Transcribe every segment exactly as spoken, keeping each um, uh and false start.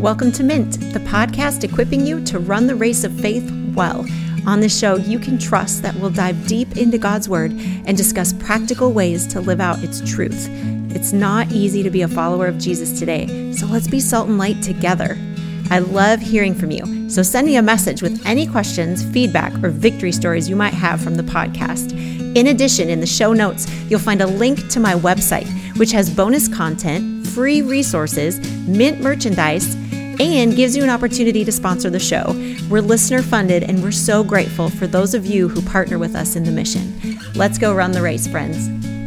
Welcome to Mint, the podcast equipping you to run the race of faith well. On this show, you can trust that we'll dive deep into God's Word and discuss practical ways to live out its truth. It's not easy to be a follower of Jesus today, so let's be salt and light together. I love hearing from you, so send me a message with any questions, feedback, or victory stories you might have from the podcast. In addition, in the show notes, you'll find a link to my website, which has bonus content, free resources, Mint merchandise, and gives you an opportunity to sponsor the show. We're listener funded, and we're so grateful for those of you who partner with us in the mission. Let's go run the race, friends.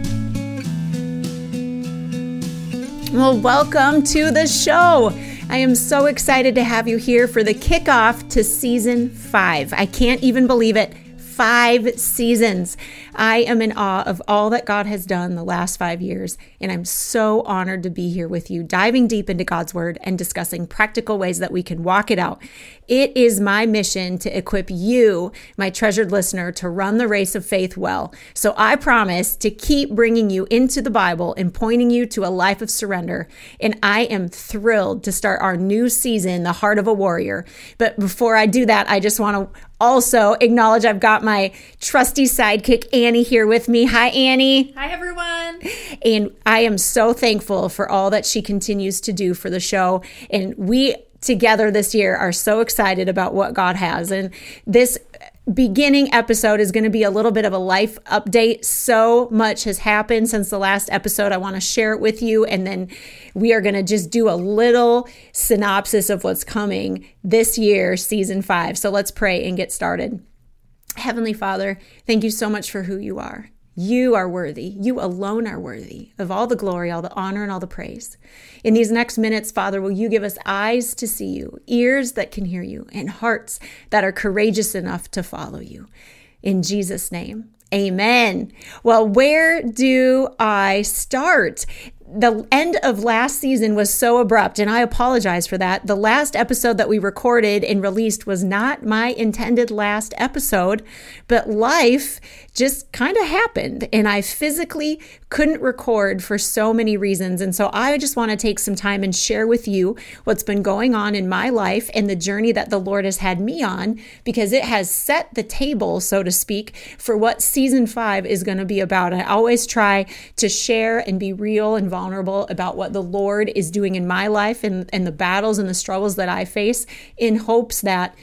Well, welcome to the show. I am so excited to have you here for the kickoff to season five. I can't even believe it. Five seasons. I am in awe of all that God has done the last five years, and I'm so honored to be here with you, diving deep into God's Word and discussing practical ways that we can walk it out. It is my mission to equip you, my treasured listener, to run the race of faith well. So I promise to keep bringing you into the Bible and pointing you to a life of surrender. And I am thrilled to start our new season, The Heart of a Warrior. But before I do that, I just want to also acknowledge I've got my trusty sidekick, Annie, here with me. Hi, Annie. Hi, everyone. And I am so thankful for all that she continues to do for the show. And we together this year are so excited about what God has. And this beginning episode is going to be a little bit of a life update. So much has happened since the last episode. I want to share it with you. And then we are going to just do a little synopsis of what's coming this year, season five. So let's pray and get started. Heavenly Father, thank you so much for who you are. You are worthy. You alone are worthy of all the glory, all the honor, and all the praise. In these next minutes, Father, will you give us eyes to see you, ears that can hear you, and hearts that are courageous enough to follow you. In Jesus' name, amen. Well, where do I start? The end of last season was so abrupt, and I apologize for that. The last episode that we recorded and released was not my intended last episode, but life just kind of happened, and I physically couldn't record for so many reasons. And so I just want to take some time and share with you what's been going on in my life and the journey that the Lord has had me on, because it has set the table, so to speak, for what season five is going to be about. I always try to share and be real and vulnerable about what the Lord is doing in my life and, and the battles and the struggles that I face, in hopes that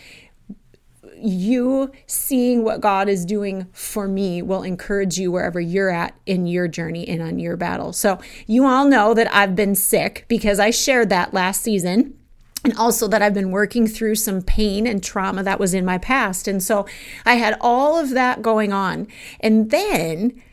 you seeing what God is doing for me will encourage you wherever you're at in your journey and on your battle. So you all know that I've been sick, because I shared that last season. And also that I've been working through some pain and trauma that was in my past. And so I had all of that going on. And then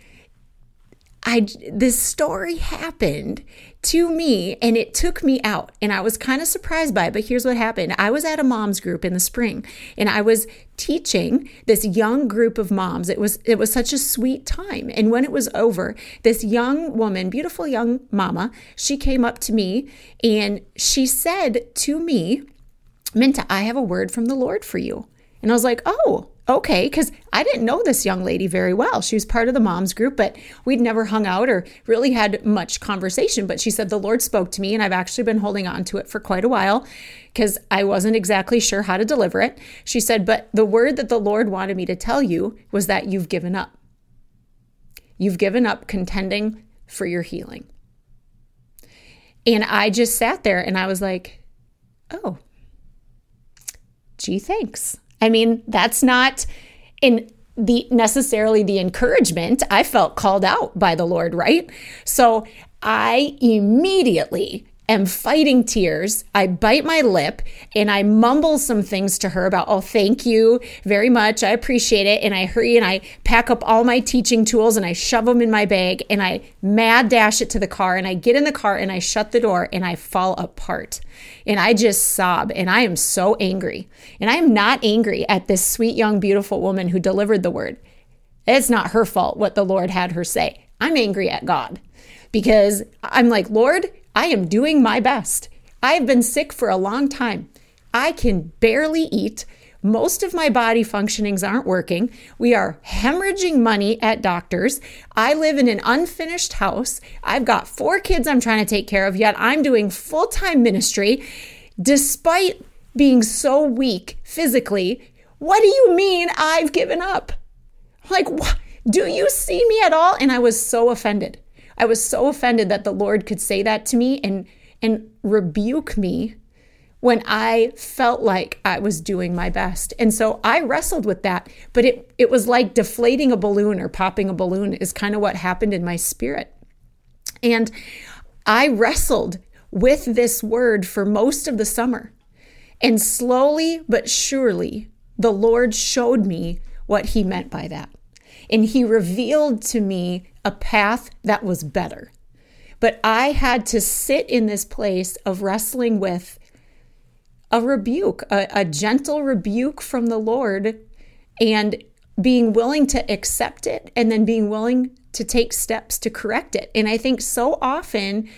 I, this story happened to me, and it took me out, and I was kind of surprised by it. But here's what happened. I was at a mom's group in the spring, and I was teaching this young group of moms. It was, it was such a sweet time. And when it was over, this young woman, beautiful young mama, she came up to me and she said to me, Minta, I have a word from the Lord for you. And I was like, oh, okay, because I didn't know this young lady very well. She was part of the moms group, but we'd never hung out or really had much conversation. But she said, the Lord spoke to me, and I've actually been holding on to it for quite a while because I wasn't exactly sure how to deliver it. She said, but the word that the Lord wanted me to tell you was that you've given up. You've given up contending for your healing. And I just sat there and I was like, oh, gee, thanks. I mean, that's not in the necessarily the encouragement. I felt called out by the Lord, right? So I immediately am fighting tears. I bite my lip and I mumble some things to her about, oh, thank you very much. I appreciate it. And I hurry and I pack up all my teaching tools and I shove them in my bag and I mad dash it to the car, and I get in the car and I shut the door and I fall apart. And I just sob, and I am so angry. And I am not angry at this sweet, young, beautiful woman who delivered the word. It's not her fault what the Lord had her say. I'm angry at God, because I'm like, Lord, I am doing my best. I've been sick for a long time. I can barely eat. Most of my body functionings aren't working. We are hemorrhaging money at doctors. I live in an unfinished house. I've got four kids I'm trying to take care of, yet I'm doing full-time ministry. despite being so weak physically, what do you mean I've given up? Like, what? Do you see me at all? And I was so offended. I was so offended that the Lord could say that to me and, and rebuke me when I felt like I was doing my best. And so I wrestled with that, but it, it was like deflating a balloon or popping a balloon is kind of what happened in my spirit. And I wrestled with this word for most of the summer. And slowly but surely, the Lord showed me what he meant by that. And he revealed to me a path that was better. But I had to sit in this place of wrestling with a rebuke, a, a gentle rebuke from the Lord, and being willing to accept it and then being willing to take steps to correct it. And I think so often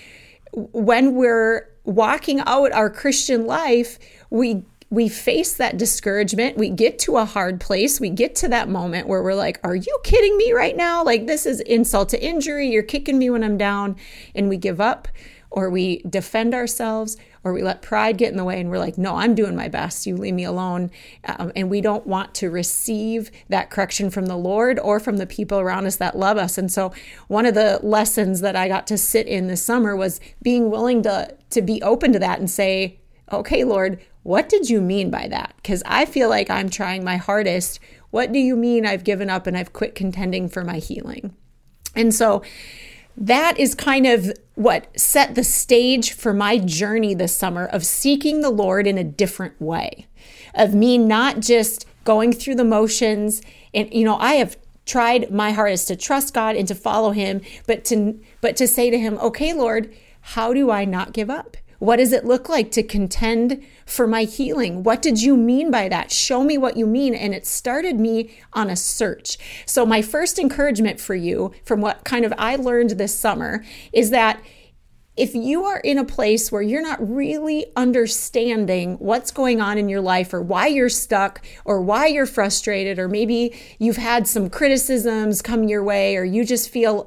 when we're walking out our Christian life, we we face that discouragement. We get to a hard place. We get to that moment where we're like, are you kidding me right now? Like, this is insult to injury. You're kicking me when I'm down. And we give up, or we defend ourselves, or we let pride get in the way and we're like, no, I'm doing my best. You leave me alone. Um, and we don't want to receive that correction from the Lord or from the people around us that love us. And so one of the lessons that I got to sit in this summer was being willing to, to be open to that and say, okay, Lord, what did you mean by that? Because I feel like I'm trying my hardest. What do you mean I've given up and I've quit contending for my healing? And so that is kind of what set the stage for my journey this summer of seeking the Lord in a different way, of me not just going through the motions. And, you know, I have tried my hardest to trust God and to follow him, but to, but to say to him, okay, Lord, how do I not give up? What does it look like to contend for my healing? What did you mean by that? Show me what you mean. And it started me on a search. So my first encouragement for you from what kind of I learned this summer is that if you are in a place where you're not really understanding what's going on in your life or why you're stuck or why you're frustrated, or maybe you've had some criticisms come your way, or you just feel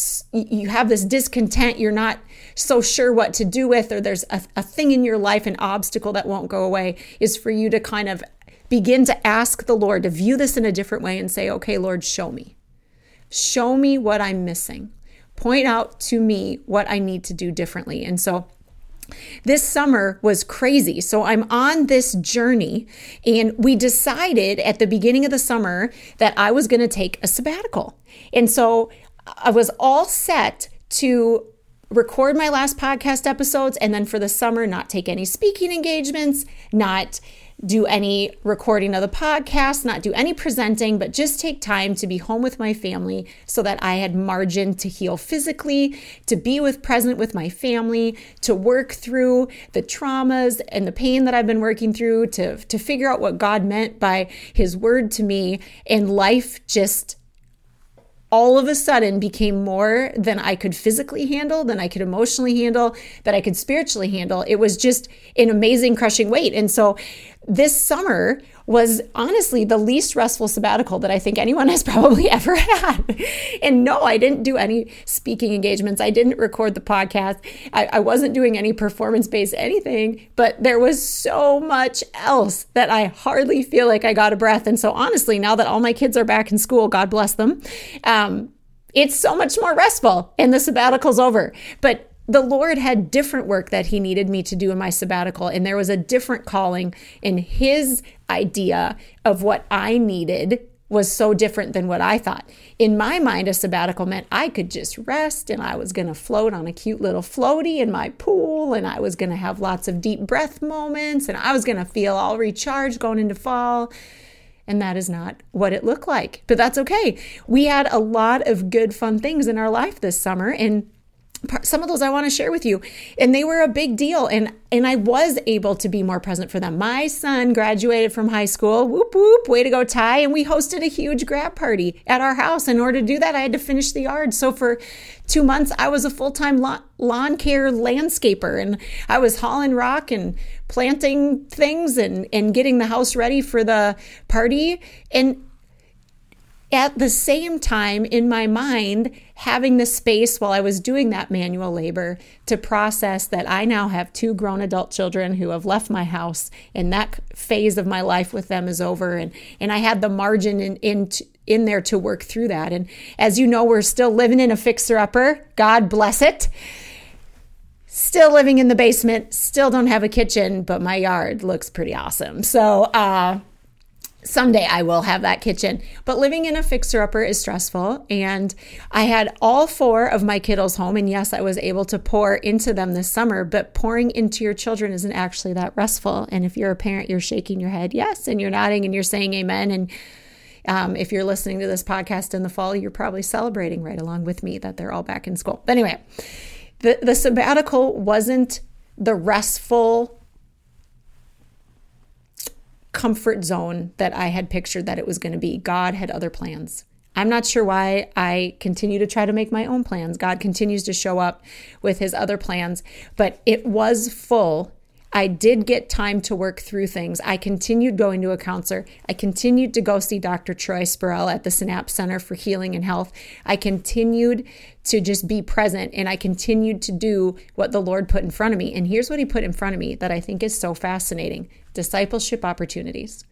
you have this discontent, you're not so sure what to do with, or there's a, a thing in your life, an obstacle that won't go away, is for you to kind of begin to ask the Lord to view this in a different way and say, okay, Lord, show me. Show me what I'm missing. Point out to me what I need to do differently. And so this summer was crazy. So I'm on this journey, and we decided at the beginning of the summer that I was going to take a sabbatical. And so I was all set to record my last podcast episodes, and then for the summer, not take any speaking engagements, not do any recording of the podcast, not do any presenting, but just take time to be home with my family so that I had margin to heal physically, to be with present with my family, to work through the traumas and the pain that I've been working through, to, to figure out what God meant by his word to me. And life just all of a sudden became more than I could physically handle, than I could emotionally handle, that I could spiritually handle. It was just an amazing crushing weight. And so this summer was honestly the least restful sabbatical that I think anyone has probably ever had. And no, I didn't do any speaking engagements. I didn't record the podcast. I, I wasn't doing any performance-based anything, but there was so much else that I hardly feel like I got a breath. And so honestly, now that all my kids are back in school, God bless them, um, it's so much more restful and the sabbatical's over. But the Lord had different work that he needed me to do in my sabbatical, and there was a different calling, and his idea of what I needed was so different than what I thought. In my mind, a sabbatical meant I could just rest, and I was going to float on a cute little floaty in my pool, and I was going to have lots of deep breath moments, and I was going to feel all recharged going into fall. And that is not what it looked like, but that's okay. We had a lot of good, fun things in our life this summer, and some of those I want to share with you. And they were a big deal. And, and I was able to be more present for them. My son graduated from high school. Whoop, whoop. Way to go, Ty. And we hosted a huge grad party at our house. In order to do that, I had to finish the yard. So for two months, I was a full-time lawn, lawn care landscaper. And I was hauling rock and planting things and, and getting the house ready for the party. And at the same time, in my mind, having the space while I was doing that manual labor to process that I now have two grown adult children who have left my house, and that phase of my life with them is over. And, and I had the margin in, in, in there to work through that. And as you know, we're still living in a fixer-upper. God bless it. Still living in the basement, still don't have a kitchen, but my yard looks pretty awesome. So, uh, someday I will have that kitchen. But living in a fixer-upper is stressful. And I had all four of my kiddos home. And yes, I was able to pour into them this summer. But pouring into your children isn't actually that restful. And if you're a parent, you're shaking your head yes, and you're nodding and you're saying amen. And um, if you're listening to this podcast in the fall, you're probably celebrating right along with me that they're all back in school. But anyway, the, the sabbatical wasn't the restful comfort zone that I had pictured that it was going to be. God had other plans. I'm not sure why I continue to try to make my own plans. God continues to show up with his other plans, but it was full. I did get time to work through things. I continued going to a counselor. I continued to go see Doctor Troy Spurrell at the Synapse Center for Healing and Health. I continued to just be present, and I continued to do what the Lord put in front of me. And here's what he put in front of me that I think is so fascinating: discipleship opportunities.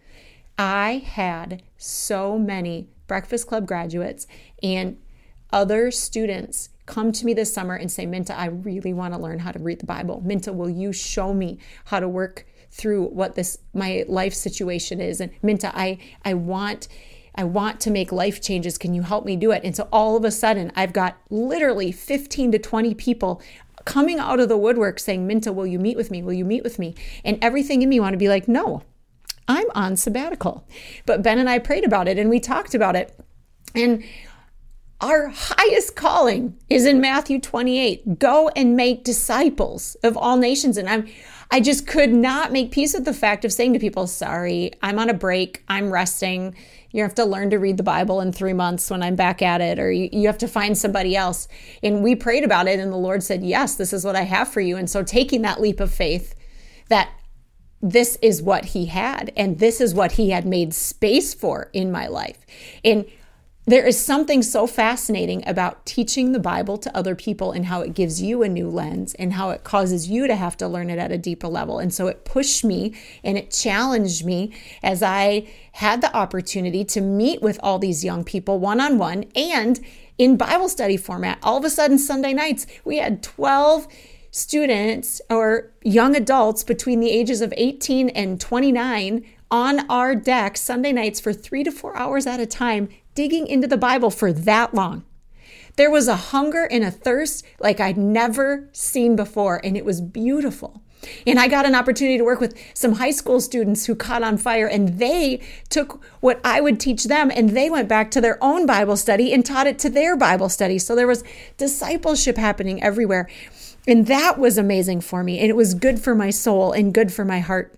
I had so many Breakfast Club graduates and other students come to me this summer and say, Minta, I really want to learn how to read the Bible. Minta, will you show me how to work through what this my life situation is? And Minta, I I want I want to make life changes. Can you help me do it? And so all of a sudden, I've got literally fifteen to twenty people coming out of the woodwork saying, Minta, will you meet with me? Will you meet with me? And everything in me want to be like, no, I'm on sabbatical. But Ben and I prayed about it and we talked about it. And our highest calling is in Matthew twenty-eight. Go and make disciples of all nations. And I'm, I just could not make peace with the fact of saying to people, sorry, I'm on a break. I'm resting. You have to learn to read the Bible in three months when I'm back at it, or you, you have to find somebody else. And we prayed about it and the Lord said, yes, this is what I have for you. And so taking that leap of faith that this is what he had and this is what he had made space for in my life. And there is something so fascinating about teaching the Bible to other people and how it gives you a new lens and how it causes you to have to learn it at a deeper level. And so it pushed me and it challenged me as I had the opportunity to meet with all these young people one-on-one and in Bible study format. All of a sudden, Sunday nights, we had twelve students or young adults between the ages of eighteen and twenty-nine on our deck Sunday nights for three to four hours at a time, digging into the Bible for that long. There was a hunger and a thirst like I'd never seen before, and it was beautiful. And I got an opportunity to work with some high school students who caught on fire, and they took what I would teach them and they went back to their own Bible study and taught it to their Bible study. So there was discipleship happening everywhere. And that was amazing for me. And it was good for my soul and good for my heart.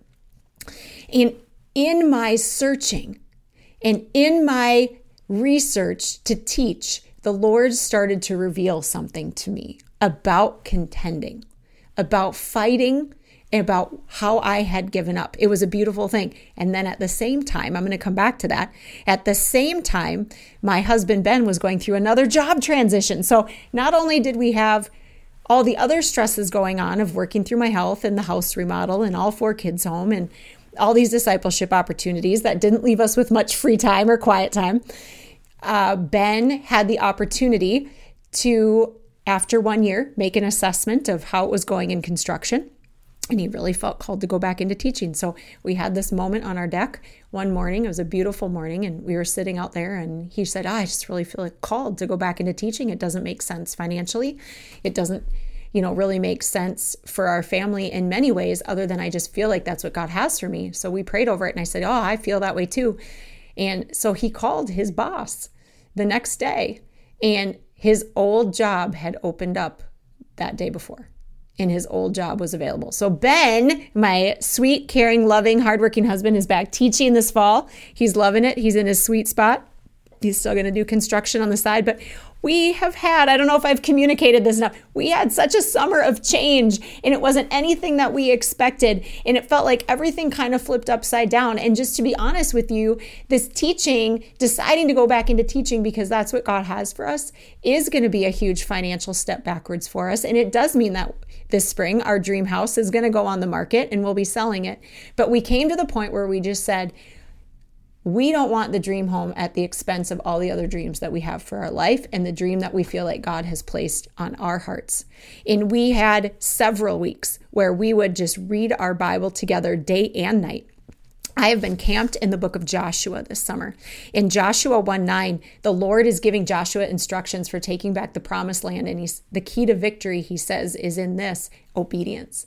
And in my searching and in my research to teach, the Lord started to reveal something to me about contending, about fighting, about how I had given up. It was a beautiful thing. And then at the same time, I'm going to come back to that. At the same time, my husband, Ben, was going through another job transition. So not only did we have all the other stresses going on of working through my health and the house remodel and all four kids home and all these discipleship opportunities that didn't leave us with much free time or quiet time, uh, Ben had the opportunity to, after one year, make an assessment of how it was going in construction. And he really felt called to go back into teaching. So we had this moment on our deck one morning. It was a beautiful morning, and we were sitting out there, and he said, oh, I just really feel called to go back into teaching. It doesn't make sense financially. It doesn't, you know, really make sense for our family in many ways, other than I just feel like that's what God has for me. So we prayed over it, and I said, oh, I feel that way too. And so he called his boss the next day, and his old job had opened up that day before. And his old job was available. So Ben, my sweet, caring, loving, hardworking husband, is back teaching this fall. He's loving it. He's in his sweet spot. He's still going to do construction on the side. But We have had, I don't know if I've communicated this enough, we had such a summer of change, and it wasn't anything that we expected. And it felt like everything kind of flipped upside down. And just to be honest with you, this teaching, deciding to go back into teaching because that's what God has for us, is going to be a huge financial step backwards for us. And it does mean that this spring, our dream house is going to go on the market and we'll be selling it. But we came to the point where we just said, we don't want the dream home at the expense of all the other dreams that we have for our life and the dream that we feel like God has placed on our hearts. And we had several weeks where we would just read our Bible together day and night. I have been camped in the book of Joshua this summer. In Joshua one nine, the Lord is giving Joshua instructions for taking back the promised land. And he's, the key to victory, he says, is in this: obedience.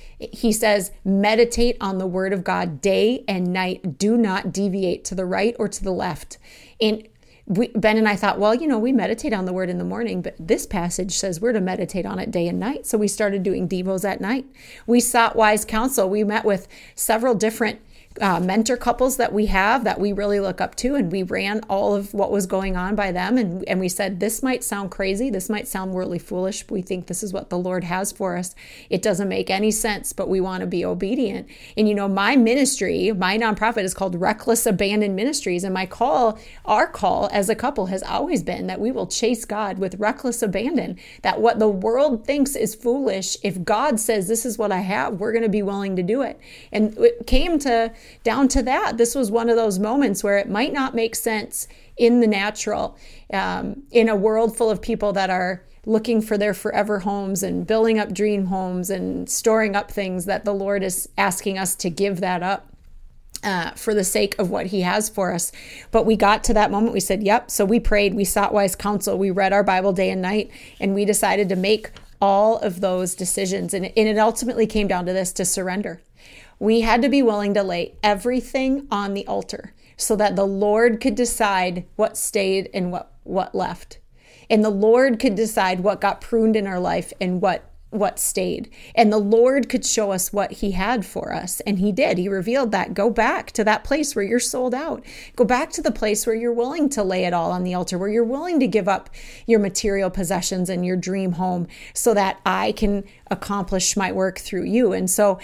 He says, meditate on the word of God day and night. Do not deviate to the right or to the left. And we, Ben and I thought, well, you know, we meditate on the word in the morning, but this passage says we're to meditate on it day and night. So we started doing devos at night. We sought wise counsel. We met with several different Uh, mentor couples that we have that we really look up to, and we ran all of what was going on by them, and, and we said, this might sound crazy, this might sound worldly foolish, but we think this is what the Lord has for us. It doesn't make any sense, but we want to be obedient. And you know, my ministry, my nonprofit is called Reckless Abandon Ministries, and my call, our call as a couple has always been that we will chase God with reckless abandon, that what the world thinks is foolish, if God says this is what I have, we're going to be willing to do it. And it came to down to that. This was one of those moments where it might not make sense in the natural, um, in a world full of people that are looking for their forever homes and building up dream homes and storing up things, that the Lord is asking us to give that up uh, for the sake of what he has for us. But we got to that moment. We said, yep. So we prayed, we sought wise counsel, we read our Bible day and night, and we decided to make all of those decisions. And, and it ultimately came down to this: to surrender. We had to be willing to lay everything on the altar so that the Lord could decide what stayed and what, what left. And the Lord could decide what got pruned in our life and what, what stayed. And the Lord could show us what he had for us. And he did. He revealed that. Go back to that place where you're sold out. Go back to the place where you're willing to lay it all on the altar, where you're willing to give up your material possessions and your dream home so that I can accomplish my work through you. And so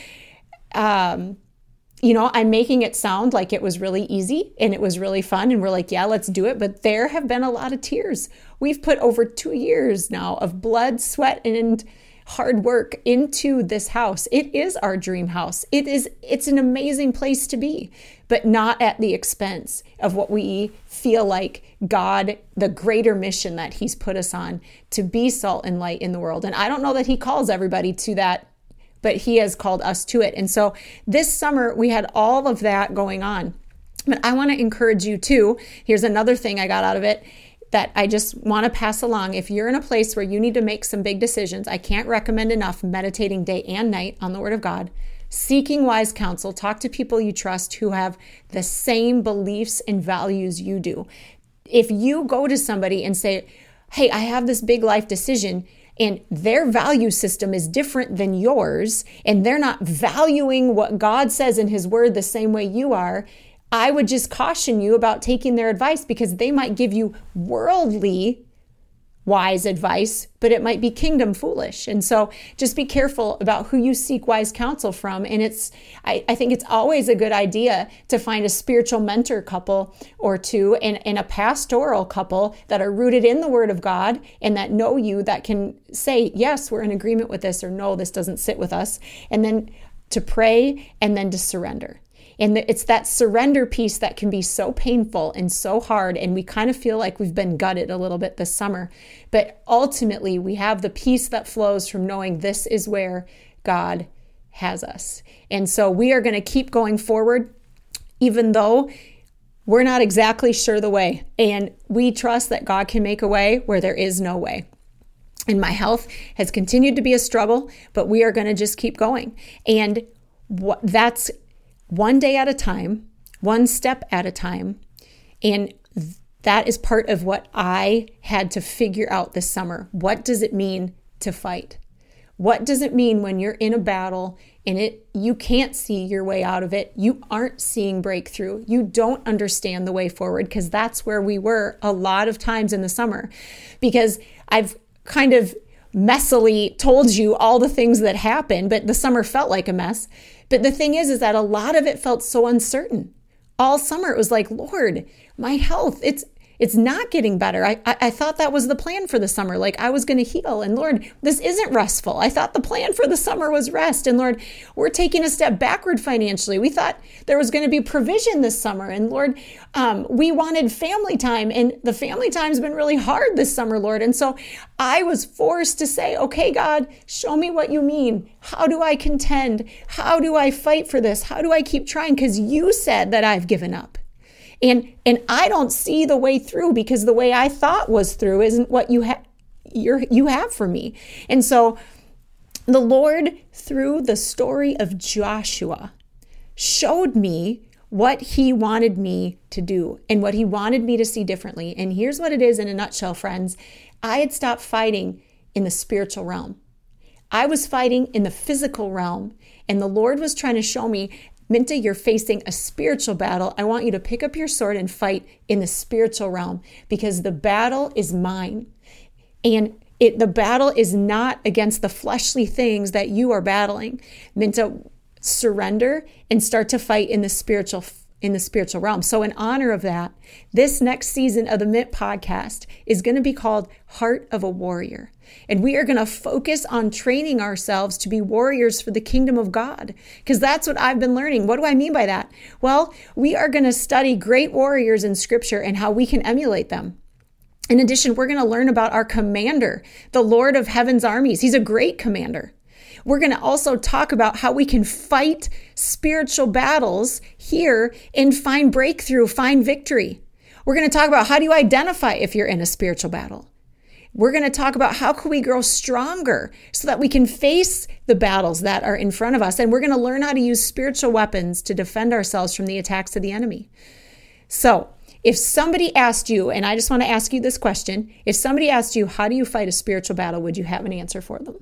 Um, you know, I'm making it sound like it was really easy and it was really fun. And we're like, yeah, let's do it. But there have been a lot of tears. We've put over two years now of blood, sweat, and hard work into this house. It is our dream house. It is, it's an amazing place to be, but not at the expense of what we feel like God, the greater mission that he's put us on, to be salt and light in the world. And I don't know that he calls everybody to that, but he has called us to it. And so this summer we had all of that going on. But I want to encourage you too. Here's another thing I got out of it that I just want to pass along. If you're in a place where you need to make some big decisions, I can't recommend enough meditating day and night on the Word of God, seeking wise counsel, talk to people you trust who have the same beliefs and values you do. If you go to somebody and say, hey, I have this big life decision, and their value system is different than yours, and they're not valuing what God says in his word the same way you are, I would just caution you about taking their advice, because they might give you worldly wise advice, but it might be kingdom foolish. And so just be careful about who you seek wise counsel from. And it's, I, I think it's always a good idea to find a spiritual mentor couple or two and, and a pastoral couple that are rooted in the Word of God and that know you, that can say, yes, we're in agreement with this, or no, this doesn't sit with us. And then to pray and then to surrender. And it's that surrender piece that can be so painful and so hard. And we kind of feel like we've been gutted a little bit this summer. But ultimately, we have the peace that flows from knowing this is where God has us. And so we are going to keep going forward, even though we're not exactly sure the way. And we trust that God can make a way where there is no way. And my health has continued to be a struggle, but we are going to just keep going. And what that's one day at a time, one step at a time. And that is part of what I had to figure out this summer. What does it mean to fight? What does it mean when you're in a battle and it you can't see your way out of it? You aren't seeing breakthrough. You don't understand the way forward, because that's where we were a lot of times in the summer. Because I've kind of messily told you all the things that happened, but the summer felt like a mess. But the thing is, is that a lot of it felt so uncertain. All summer it was like, Lord, my health, it's It's not getting better. I, I I thought that was the plan for the summer. Like I was going to heal. And Lord, this isn't restful. I thought the plan for the summer was rest. And Lord, we're taking a step backward financially. We thought there was going to be provision this summer. And Lord, um, we wanted family time. And the family time's been really hard this summer, Lord. And so I was forced to say, okay, God, show me what you mean. How do I contend? How do I fight for this? How do I keep trying? Because you said that I've given up. And and I don't see the way through, because the way I thought was through isn't what you have you're you have for me. And so the Lord, through the story of Joshua, showed me what he wanted me to do and what he wanted me to see differently. And here's what it is in a nutshell, friends. I had stopped fighting in the spiritual realm. I was fighting in the physical realm, and the Lord was trying to show me, Minta, you're facing a spiritual battle. I want you to pick up your sword and fight in the spiritual realm, because the battle is mine. And it, the battle is not against the fleshly things that you are battling. Minta, surrender and start to fight in the spiritual in the spiritual realm. So in honor of that, this next season of the Mint podcast is going to be called Heart of a Warrior. And we are going to focus on training ourselves to be warriors for the kingdom of God, because that's what I've been learning. What do I mean by that? Well, we are going to study great warriors in Scripture and how we can emulate them. In addition, we're going to learn about our commander, the Lord of Heaven's armies. He's a great commander. We're going to also talk about how we can fight spiritual battles here and find breakthrough, find victory. We're going to talk about how do you identify if you're in a spiritual battle. We're going to talk about how can we grow stronger so that we can face the battles that are in front of us. And we're going to learn how to use spiritual weapons to defend ourselves from the attacks of the enemy. So if somebody asked you, and I just want to ask you this question, if somebody asked you, how do you fight a spiritual battle, would you have an answer for them?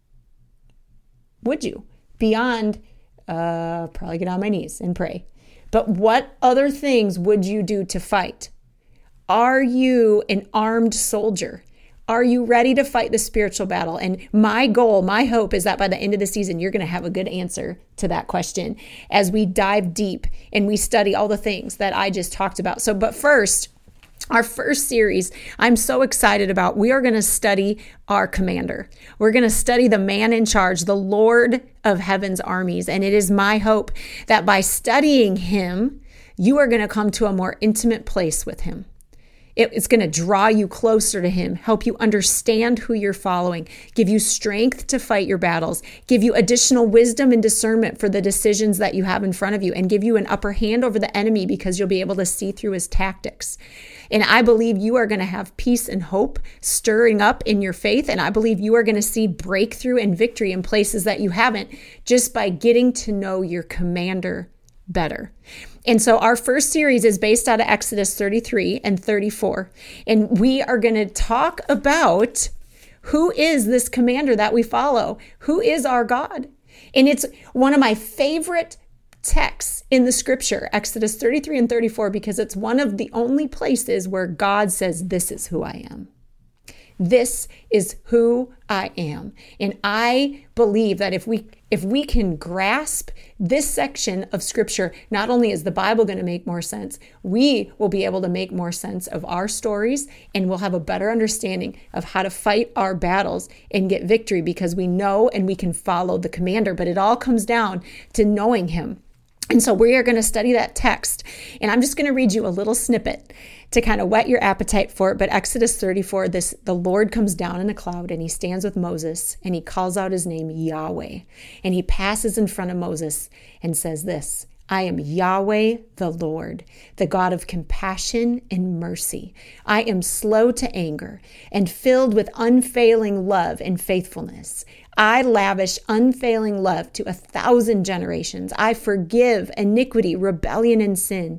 Would you? Beyond, uh, probably get on my knees and pray. But what other things would you do to fight? Are you an armed soldier? Are you ready to fight the spiritual battle? And my goal, my hope is that by the end of the season, you're going to have a good answer to that question as we dive deep and we study all the things that I just talked about. So, but first, our first series, I'm so excited about. We are going to study our commander. We're going to study the man in charge, the Lord of Heaven's armies. And it is my hope that by studying him, you are going to come to a more intimate place with him. It's going to draw you closer to him, help you understand who you're following, give you strength to fight your battles, give you additional wisdom and discernment for the decisions that you have in front of you, and give you an upper hand over the enemy because you'll be able to see through his tactics. And I believe you are going to have peace and hope stirring up in your faith. And I believe you are going to see breakthrough and victory in places that you haven't, just by getting to know your commander better. And so our first series is based out of Exodus thirty-three and thirty-four. And we are going to talk about who is this commander that we follow? Who is our God? And it's one of my favorite texts in the scripture, Exodus thirty-three and thirty-four, because it's one of the only places where God says, this is who I am. This is who I am. And I believe that if we if we can grasp this section of scripture, not only is the Bible going to make more sense, we will be able to make more sense of our stories, and we'll have a better understanding of how to fight our battles and get victory, because we know and we can follow the commander. But it all comes down to knowing him. And so we are going to study that text, and I'm just going to read you a little snippet to kind of whet your appetite for it. But Exodus thirty-four, this the Lord comes down in a cloud, and he stands with Moses, and he calls out his name, Yahweh. And he passes in front of Moses and says this, I am Yahweh the Lord, the God of compassion and mercy. I am slow to anger and filled with unfailing love and faithfulness. I lavish unfailing love to a thousand generations. I forgive iniquity, rebellion, and sin.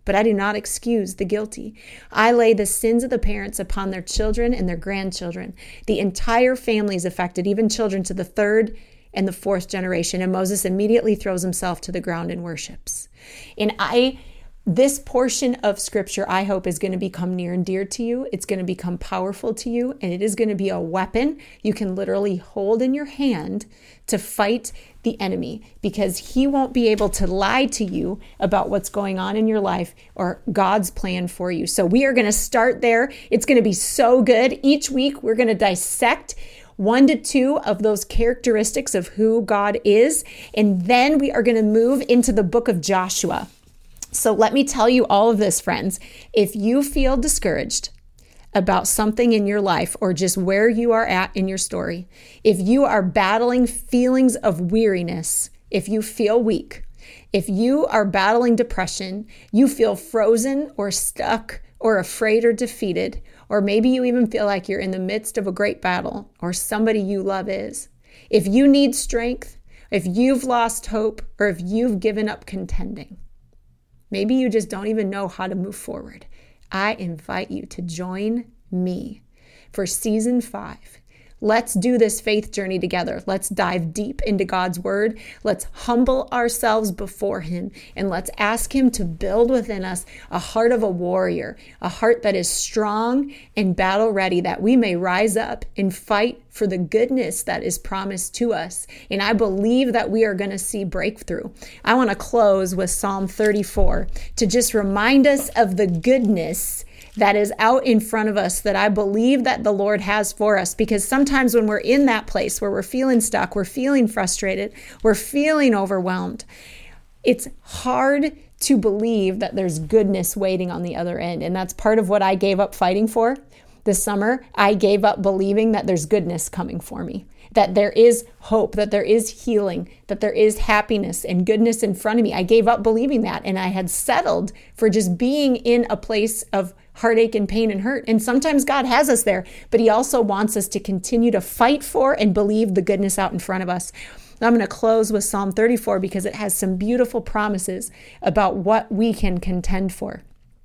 but I do not excuse the guilty. I lay the sins of the parents upon their children and their grandchildren. The entire family is affected, even children to the third and the fourth generation. And Moses immediately throws himself to the ground and worships. And I, this portion of scripture, I hope, is going to become near and dear to you. It's going to become powerful to you, and it is going to be a weapon you can literally hold in your hand to fight the enemy, because he won't be able to lie to you about what's going on in your life or God's plan for you. So we are going to start there. It's going to be so good. Each week, we're going to dissect one to two of those characteristics of who God is. And then we are going to move into the book of Joshua. So let me tell you all of this, friends. If you feel discouraged about something in your life or just where you are at in your story, if you are battling feelings of weariness, if you feel weak, if you are battling depression, you feel frozen or stuck or afraid or defeated, or maybe you even feel like you're in the midst of a great battle or somebody you love is. If you need strength, if you've lost hope, or if you've given up contending, maybe you just don't even know how to move forward, I invite you to join me for season five. Let's do this faith journey together. Let's dive deep into God's word. Let's humble ourselves before him, and let's ask him to build within us a heart of a warrior, a heart that is strong and battle ready, that we may rise up and fight for the goodness that is promised to us. And I believe that we are going to see breakthrough. I want to close with Psalm thirty-four to just remind us of the goodness that is out in front of us, that I believe that the Lord has for us. Because sometimes when we're in that place where we're feeling stuck, we're feeling frustrated, we're feeling overwhelmed, it's hard to believe that there's goodness waiting on the other end. And that's part of what I gave up fighting for this summer. I gave up believing that there's goodness coming for me, that there is hope, that there is healing, that there is happiness and goodness in front of me. I gave up believing that, and I had settled for just being in a place of heartache and pain and hurt. And sometimes God has us there, but he also wants us to continue to fight for and believe the goodness out in front of us. I'm going to close with Psalm thirty-four because it has some beautiful promises about what we can contend for.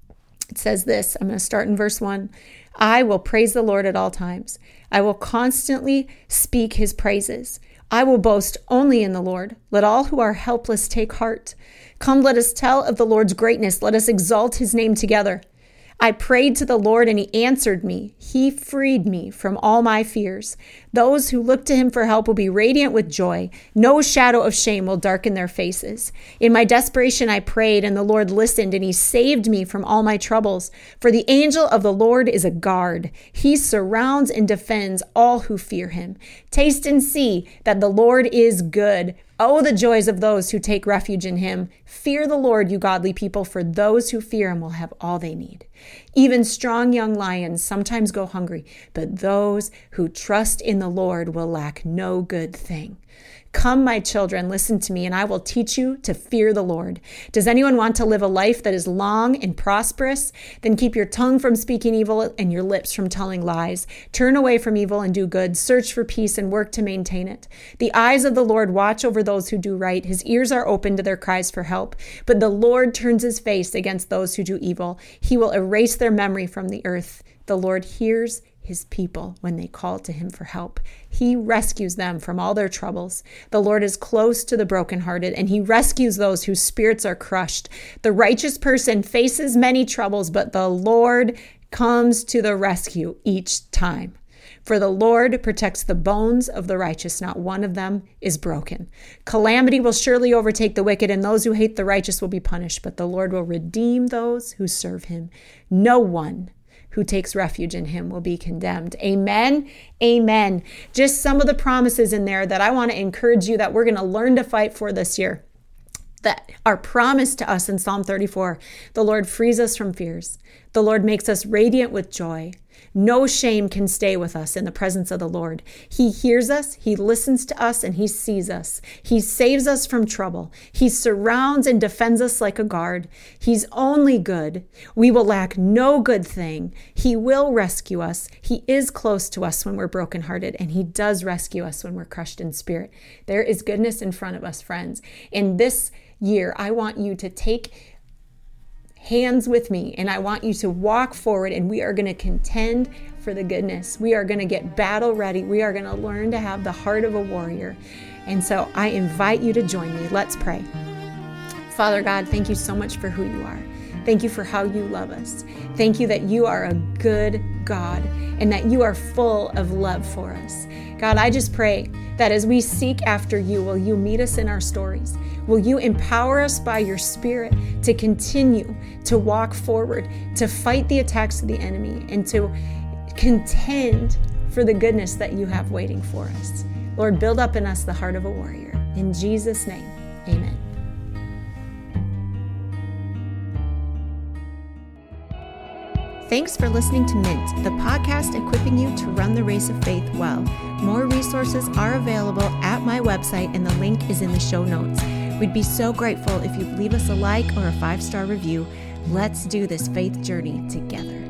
It says this, I'm going to start in verse one. I will praise the Lord at all times. I will constantly speak his praises. I will boast only in the Lord. Let all who are helpless take heart. Come, let us tell of the Lord's greatness. Let us exalt his name together. I prayed to the Lord and he answered me. He freed me from all my fears. Those who look to him for help will be radiant with joy. No shadow of shame will darken their faces. In my desperation, I prayed and the Lord listened and he saved me from all my troubles. For the angel of the Lord is a guard. He surrounds and defends all who fear him. Taste and see that the Lord is good. Oh, the joys of those who take refuge in him. Fear the Lord, you godly people, for those who fear him will have all they need. Even strong young lions sometimes go hungry, but those who trust in the Lord will lack no good thing. Come, my children, listen to me, and I will teach you to fear the Lord. Does anyone want to live a life that is long and prosperous? Then keep your tongue from speaking evil and your lips from telling lies. Turn away from evil and do good. Search for peace and work to maintain it. The eyes of the Lord watch over those who do right. His ears are open to their cries for help. But the Lord turns his face against those who do evil. He will erase their memory from the earth. The Lord hears his people when they call to him for help. He rescues them from all their troubles. The Lord is close to the brokenhearted, and he rescues those whose spirits are crushed. The righteous person faces many troubles, but the Lord comes to the rescue each time. For the Lord protects the bones of the righteous, not one of them is broken. Calamity will surely overtake the wicked, and those who hate the righteous will be punished, but the Lord will redeem those who serve him. No one who takes refuge in him will be condemned. Amen. Amen. Just some of the promises in there that I want to encourage you that we're going to learn to fight for this year, that are promised to us in Psalm thirty-four. The Lord frees us from fears. The Lord makes us radiant with joy. No shame can stay with us in the presence of the Lord. He hears us, he listens to us, and he sees us. He saves us from trouble. He surrounds and defends us like a guard. He's only good. We will lack no good thing. He will rescue us. He is close to us when we're brokenhearted, and he does rescue us when we're crushed in spirit. There is goodness in front of us, friends. In this year, I want you to take hands with me, and I want you to walk forward, and we are going to contend for the goodness. We are going to get battle ready. We are going to learn to have the heart of a warrior. And so I invite you to join me. Let's pray. Father God, thank you so much for who you are. Thank you for how you love us. Thank you that you are a good God and that you are full of love for us. God, I just pray that as we seek after you, will you meet us in our stories? Will you empower us by your Spirit to continue to walk forward, to fight the attacks of the enemy, and to contend for the goodness that you have waiting for us? Lord, build up in us the heart of a warrior. In Jesus' name, amen. Thanks for listening to Mint, the podcast equipping you to run the race of faith well. More resources are available at my website, and the link is in the show notes. We'd be so grateful if you'd leave us a like or a five-star review. Let's do this faith journey together.